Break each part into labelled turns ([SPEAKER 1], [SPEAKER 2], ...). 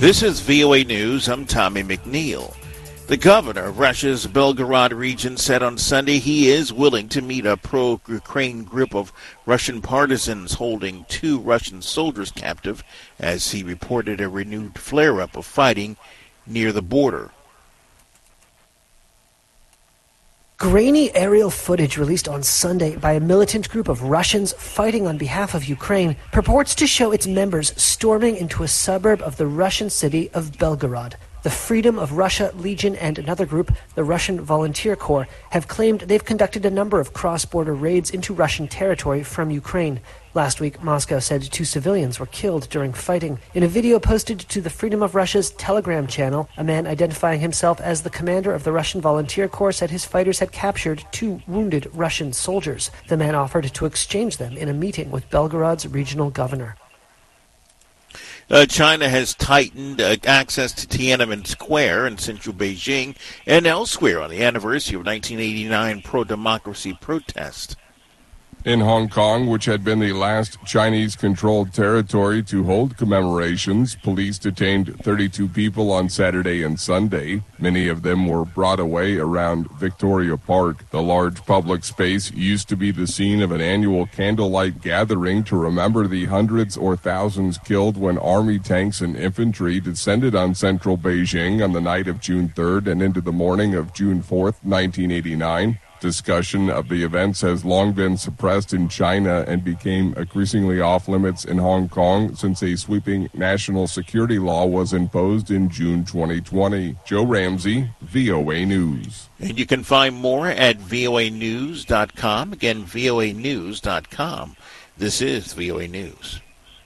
[SPEAKER 1] This is VOA News. I'm Tommy McNeil. The governor of Russia's Belgorod region said on Sunday he is willing to meet a pro-Ukraine group of Russian partisans holding 2 Russian soldiers captive as he reported a renewed flare-up of fighting near the border.
[SPEAKER 2] Grainy aerial footage released on Sunday by a militant group of Russians fighting on behalf of Ukraine purports to show its members storming into a suburb of the Russian city of Belgorod. The Freedom of Russia Legion and another group, the Russian Volunteer Corps, have claimed they've conducted a number of cross-border raids into Russian territory from Ukraine. Last week, Moscow said 2 civilians were killed during fighting. In a video posted to the Freedom of Russia's Telegram channel, a man identifying himself as the commander of the Russian Volunteer Corps said his fighters had captured 2 wounded Russian soldiers. The man offered to exchange them in a meeting with Belgorod's regional governor.
[SPEAKER 1] China has tightened access to Tiananmen Square in central Beijing and elsewhere on the anniversary of 1989 pro-democracy protest.
[SPEAKER 3] In Hong Kong, which had been the last Chinese-controlled territory to hold commemorations, police detained 32 people on Saturday and Sunday. Many of them were brought away around Victoria Park. The large public space used to be the scene of an annual candlelight gathering to remember the hundreds or thousands killed when army tanks and infantry descended on central Beijing on the night of June 3rd and into the morning of June 4th, 1989. Discussion of the events has long been suppressed in China and became increasingly off-limits in Hong Kong since a sweeping national security law was imposed in June 2020. Joe Ramsey, VOA News.
[SPEAKER 1] And you can find more at voanews.com. Again, voanews.com. This is VOA News.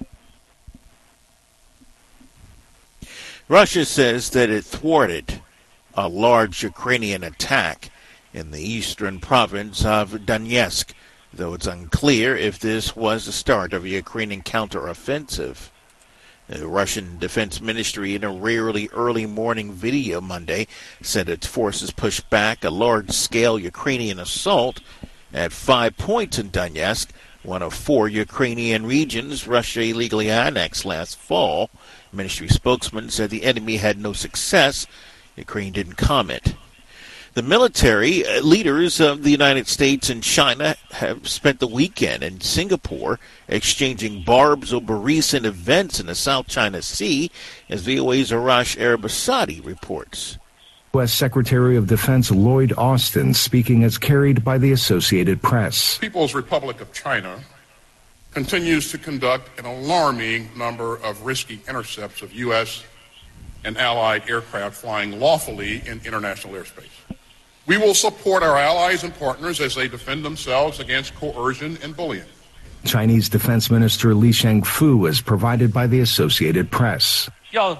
[SPEAKER 1] Russia says that it thwarted a large Ukrainian attack in the eastern province of Donetsk, though it's unclear if this was the start of a Ukrainian counteroffensive. The Russian Defense Ministry, in a rarely early morning video Monday, said its forces pushed back a large-scale Ukrainian assault at 5 points in Donetsk, one of 4 Ukrainian regions Russia illegally annexed last fall. Ministry spokesman said the enemy had no success. Ukraine didn't comment. The military leaders of the United States and China have spent the weekend in Singapore exchanging barbs over recent events in the South China Sea, as VOA's Arash Arabasadi reports.
[SPEAKER 4] U.S. Secretary of Defense Lloyd Austin speaking as carried by the Associated Press.
[SPEAKER 5] People's Republic of China continues to conduct an alarming number of risky intercepts of U.S. and allied aircraft flying lawfully in international airspace. We will support our allies and partners as they defend themselves against coercion and bullying.
[SPEAKER 4] Chinese Defense Minister Li Shangfu is provided by the Associated Press.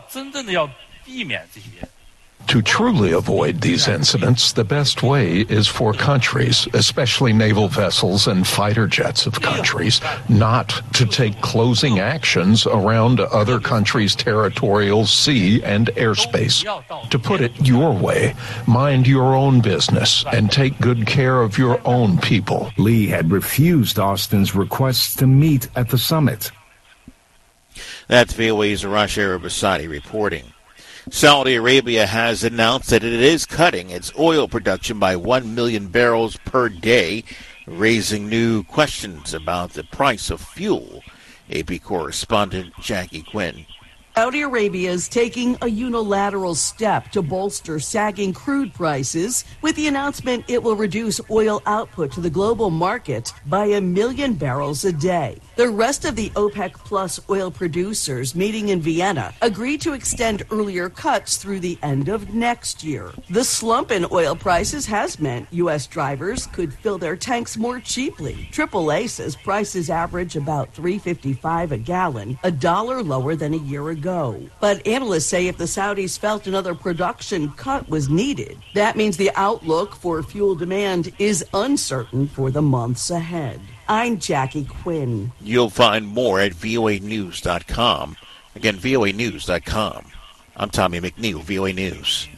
[SPEAKER 6] To truly avoid these incidents, the best way is for countries, especially naval vessels and fighter jets of countries, not to take closing actions around other countries' territorial sea and airspace. To put it your way, mind your own business and take good care of your own people.
[SPEAKER 4] Lee had refused Austin's requests to meet at the summit.
[SPEAKER 1] That's VOA's Arash Arabasadi reporting. Saudi Arabia has announced that it is cutting its oil production by 1 million barrels per day, raising new questions about the price of fuel. AP correspondent Jackie Quinn.
[SPEAKER 7] Saudi Arabia is taking a unilateral step to bolster sagging crude prices with the announcement it will reduce oil output to the global market by 1 million barrels a day. The rest of the OPEC Plus oil producers meeting in Vienna agreed to extend earlier cuts through the end of next year. The slump in oil prices has meant U.S. drivers could fill their tanks more cheaply. AAA says prices average about $3.55 a gallon, $1 lower than a year ago. But analysts say if the Saudis felt another production cut was needed, that means the outlook for fuel demand is uncertain for the months ahead. I'm Jackie Quinn.
[SPEAKER 1] You'll find more at voanews.com. Again, voanews.com. I'm Tommy McNeil, VOA News.